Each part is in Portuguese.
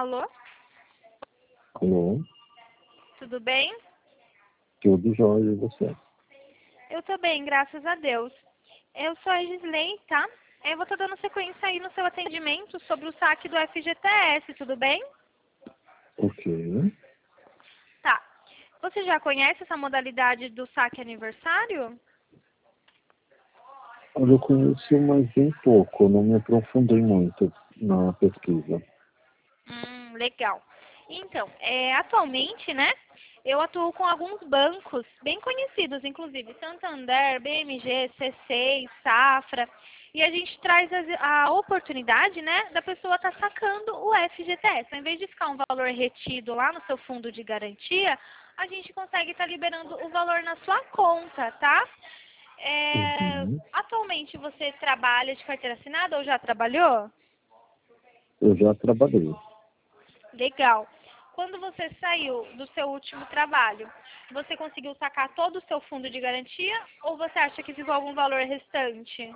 Alô, Alô, tudo bem? tudo jóia e você? Eu tô bem, graças a Deus. Eu sou a Gisley, tá? Eu vou estar dando sequência aí no seu atendimento sobre o saque do FGTS, tudo bem? Ok. Tá. Você já conhece essa modalidade do saque aniversário? Olha, eu conheço, mas bem pouco, eu não me aprofundei muito na pesquisa. Legal. Então, atualmente, né, eu atuo com alguns bancos bem conhecidos, inclusive Santander, BMG, C6, Safra, e a gente traz a oportunidade, né, da pessoa estar sacando o FGTS. Ao invés de ficar um valor retido lá no seu fundo de garantia, a gente consegue estar liberando o valor na sua conta, tá? Uhum. Atualmente você trabalha de carteira assinada ou já trabalhou? Eu já trabalhei. Legal. Quando você saiu do seu último trabalho, você conseguiu sacar todo o seu fundo de garantia ou você acha que ficou algum valor restante?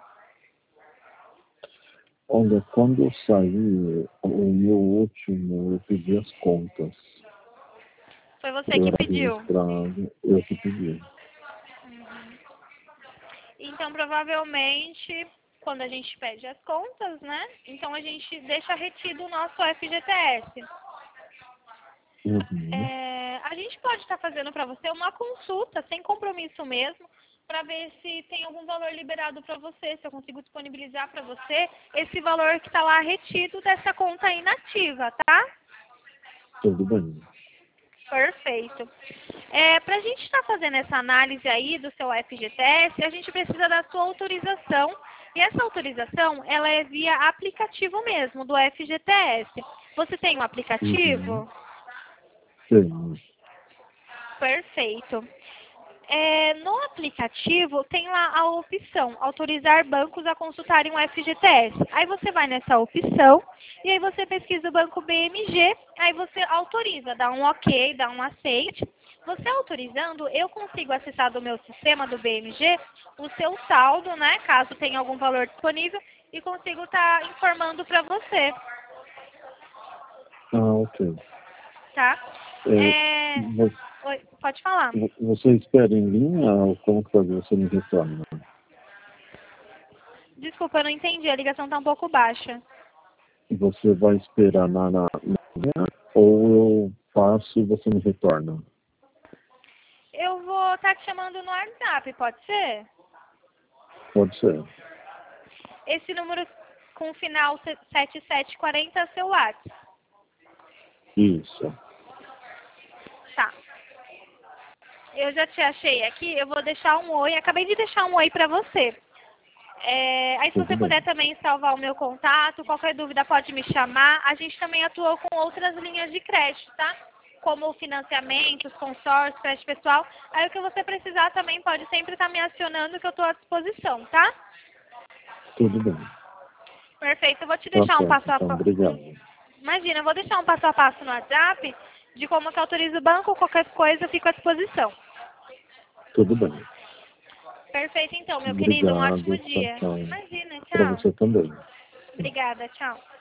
Olha, quando eu saí, o meu último, eu pedi as contas. Foi você Eu que era pediu? registrado, eu que pedi. Então, provavelmente, quando a gente pede as contas, né? Então a gente deixa retido o nosso FGTS. Uhum. A gente pode estar fazendo para você uma consulta, sem compromisso mesmo, para ver se tem algum valor liberado para você, se eu consigo disponibilizar para você esse valor que está lá retido dessa conta inativa, tá? Tudo bem. Perfeito. Para a gente estar fazendo essa análise aí do seu FGTS, a gente precisa da sua autorização. E essa autorização, ela é via aplicativo mesmo, do FGTS. Você tem um Uhum. aplicativo? Sim. Perfeito. No aplicativo tem lá a opção autorizar bancos a consultarem o FGTS. Aí você vai nessa opção e aí você pesquisa o banco BMG, aí você autoriza, dá um ok, dá um aceite. Você autorizando, eu consigo acessar do meu sistema do BMG o seu saldo, né, caso tenha algum valor disponível, e consigo estar informando para você, Ah, ok. tá? É, É, Oi, pode falar. você espera em linha ou como que fazer? Você me retorna? Desculpa, eu não entendi, a ligação está um pouco baixa. Você vai esperar na linha ou eu faço e você me retorna? Eu vou estar te chamando no WhatsApp, pode ser? Pode ser. Esse número com o final 7740 é seu WhatsApp. Isso. Tá. Eu já te achei aqui, eu vou deixar um oi. Acabei de deixar um oi pra você. Aí se Tudo você puder bem. também salvar o meu contato, qualquer dúvida pode me chamar. A gente também atua com outras linhas de crédito, tá? Como financiamentos, consórcios, crédito pessoal. Aí o que você precisar também pode sempre estar me acionando que eu estou à disposição, tá? Tudo bem. Perfeito, eu vou te Tá deixar um certo. passo a Então, passo. obrigado. Imagina, eu vou deixar um passo a passo no WhatsApp de como que autoriza o banco, qualquer coisa eu fico à disposição. Tudo bem. Perfeito, então, meu querido, um ótimo Obrigado. Tchau, dia. tchau. Imagina, Para tchau. você também. Obrigada, tchau.